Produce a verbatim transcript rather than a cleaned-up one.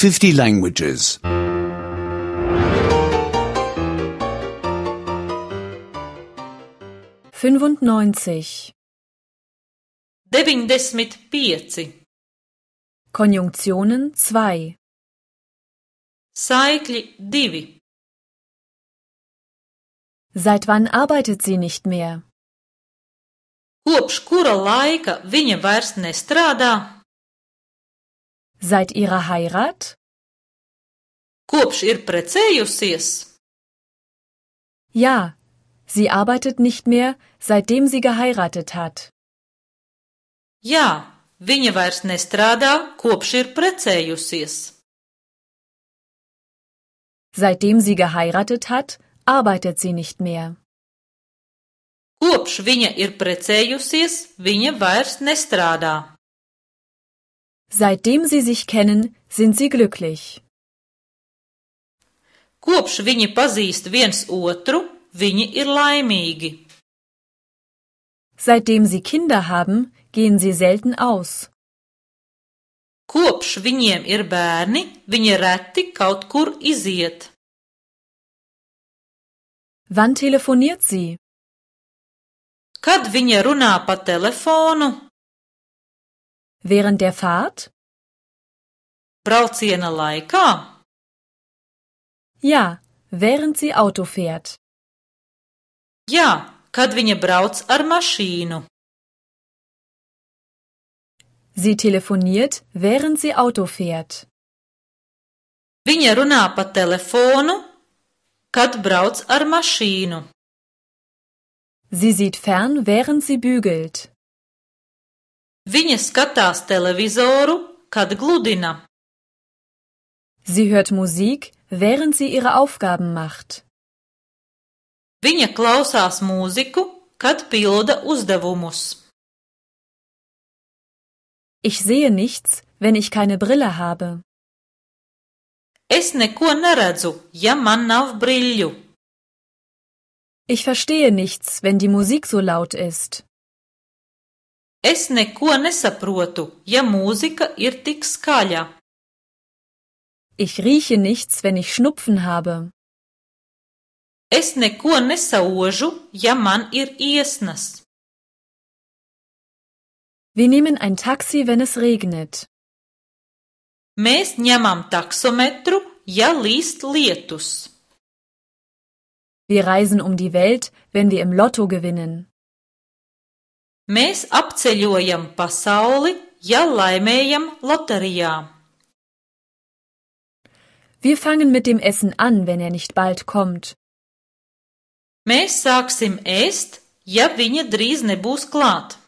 fifty languages. fünfundneunzig. deviņdesmit pieci. Konjunktionen zwei. Saikļi divi. Seit wann arbeitet sie nicht mehr? Kopš kura laika viņa vairs nestrādā? Seit ihrer Heirat? Kopš ir precējusies? Ja, sie arbeitet nicht mehr, seitdem sie geheiratet hat. Jā, viņa vairs nestrādā, kopš ir precējusies. Seitdem sie geheiratet hat, arbeitet sie nicht mehr. Kopš viņa ir precējusies, viņa vairs nestrādā. Seitdem sie sich kennen, sind sie glücklich. Kopš viņi pazīst viens otru, viņi ir laimīgi. Seitdem sie Kinder haben, gehen sie selten aus. Kopš viņiem ir bērni, viņi reti kaut kur iziet. Wann telefoniert sie? Kad viņa runā pa telefonu? Während der Fahrt? Brauciena laikā? Ja, während sie Auto fährt. Jā, kad viņa brauc ar mašīnu. Sie telefoniert, während sie Auto fährt. Viņa runā pa telefonu, kad brauc ar mašīnu. Sie sieht fern, während sie bügelt. Viņa skatās televizoru, kad gludina. Sie hört Musik, während sie ihre Aufgaben macht. Viņa klausās mūziku, kad pilda uzdevumus. Ich sehe nichts, wenn ich keine Brille habe. Es neko neredzu, ja man nav briļļu. Ich verstehe nichts, wenn die Musik so laut ist. Es neko nesaprotu, ja mūzika ir tik skaļa. Ich rieche nichts, wenn ich Schnupfen habe. Es neko nesaužu, ja man ir iesnas. Wir nehmen ein Taxi, wenn es regnet. Mēs ņemam taksometru, ja līst lietus. Wir reisen um die Welt, wenn wir im Lotto gewinnen. Mēs apceļojam pasauli, ja laimējam loterijā. Wir fangen mit dem Essen an, wenn er nicht bald kommt. Mēs sāksim ēst, ja viņa drīz nebūs klāt.